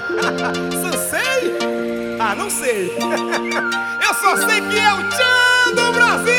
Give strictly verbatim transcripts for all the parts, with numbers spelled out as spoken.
Sansei? Ah, não sei. Eu só sei que é o Tchan do Brasil!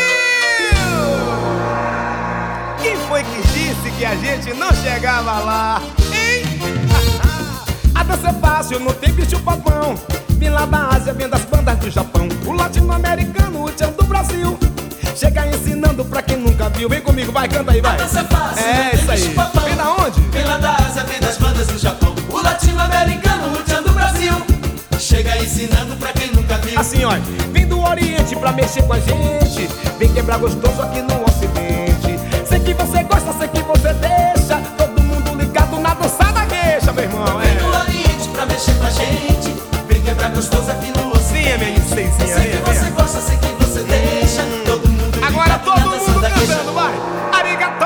Quem foi que disse que a gente não chegava lá, hein? A dança é fácil, não tem bicho papão. Vim lá da Ásia, vem das bandas do Japão. O latino-americano, o Tchan do Brasil, chega ensinando pra quem nunca viu. Vem comigo, vai, canta aí, vai. A dança é fácil, é isso aí. Vem da onde? Vem lá da Ásia, vem das bandas do Japão. O latino-americano, o Tchan do Brasil, chega ensinando pra quem nunca viu. Assim, ó, vem do Oriente pra mexer com a gente, vem quebrar gostoso aqui no Ocidente. Sei que você gosta, sei que você deixa todo mundo ligado na dançada gueixa, meu irmão. Vem do Oriente pra mexer com a gente, vem quebrar gostoso aqui no Ocidente. Sim, é minha licencinha. Sei que você gosta, sei que você deixa todo mundo ligado. Agora todo na mundo dançada gueixa. cantando, vai. Arigato,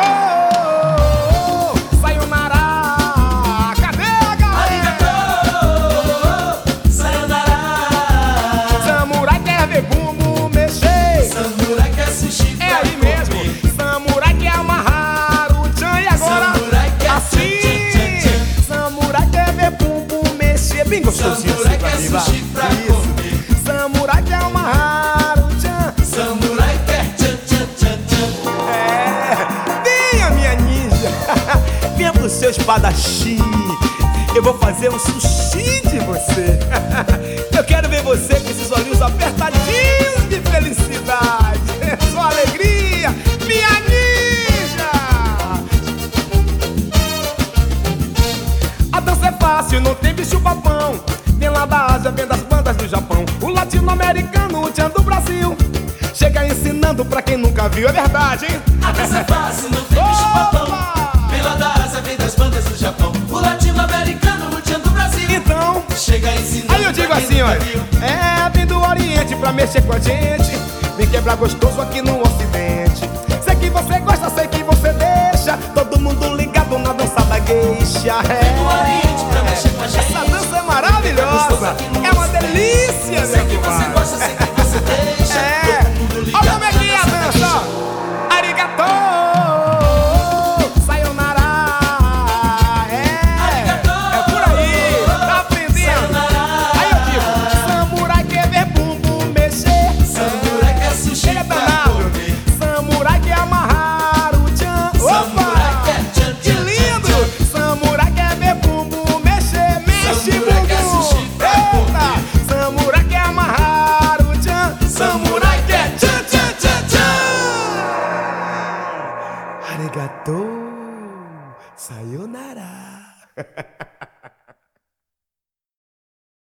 sayonara. Cadê a galera? Arigato, sayonara. Samurai quer ver bumbum mexer. Samurai quer sushi pra É aí comer. mesmo. Samurai quer amarrar o Tchan e agora Samurai quer assim. tchan, tchan, tchan. Samurai quer ver bumbum mexer. Bem gostosinho Samurai assim pra quer mim, vai. sushi pra Isso. comer. Samurai quer amarrar o Tchan. Samurai quer tchan, tchan, tchan, tchan. É, venha minha ninja. Venha pro seu espadachim. Eu vou fazer um sushi de você. Eu quero ver você com esses olhinhos apertadinhos de felicidade. Sua alegria, minha ninja. A dança é fácil, não tem bicho papão. Vem lá da Ásia, vem das bandas do Japão. O latino-americano, o Tchan do Brasil, chega ensinando pra quem nunca viu. É verdade, hein? A dança é fácil, não tem bicho papão. Vem lá da Ásia, vem das bandas do Japão. O latino-americano, o Tchan do Brasil, Então, chega ensinando. aí eu digo pra quem assim, nunca olha, viu. é, vem do Oriente pra mexer com a gente, vem quebrar gostoso aqui no Ocidente. Sei que você gosta, sei que você deixa todo mundo ligado na dançada gueixa. É. Do Oriente pra mexer com a gente. Essa dança é maravilhosa, é uma delícia, Sei meu que você compadre. gosta, sei que você deixa É. todo mundo ligado. Olha como é que é a na dança, gueixa. ó. Arigato, sayonara. É, Arigato, é por aí, tá aprendendo? sayonara. Aí eu digo, samurai quer ver bumbum mexer. Samurai quer sushi Ele é pra danado. comer. Samurai quer amarrar o Tchan. Samurai Opa! quer tchan, Que tchan, lindo! tchan, tchan. Samurai quer ver bumbum mexer. Mexe Samurai quer bumbum. sushi pra Eita! Samurai quer amarrar o Tchan. Samurai quer tchan, tchan, tchan, tchan. Arigato. Sayonara.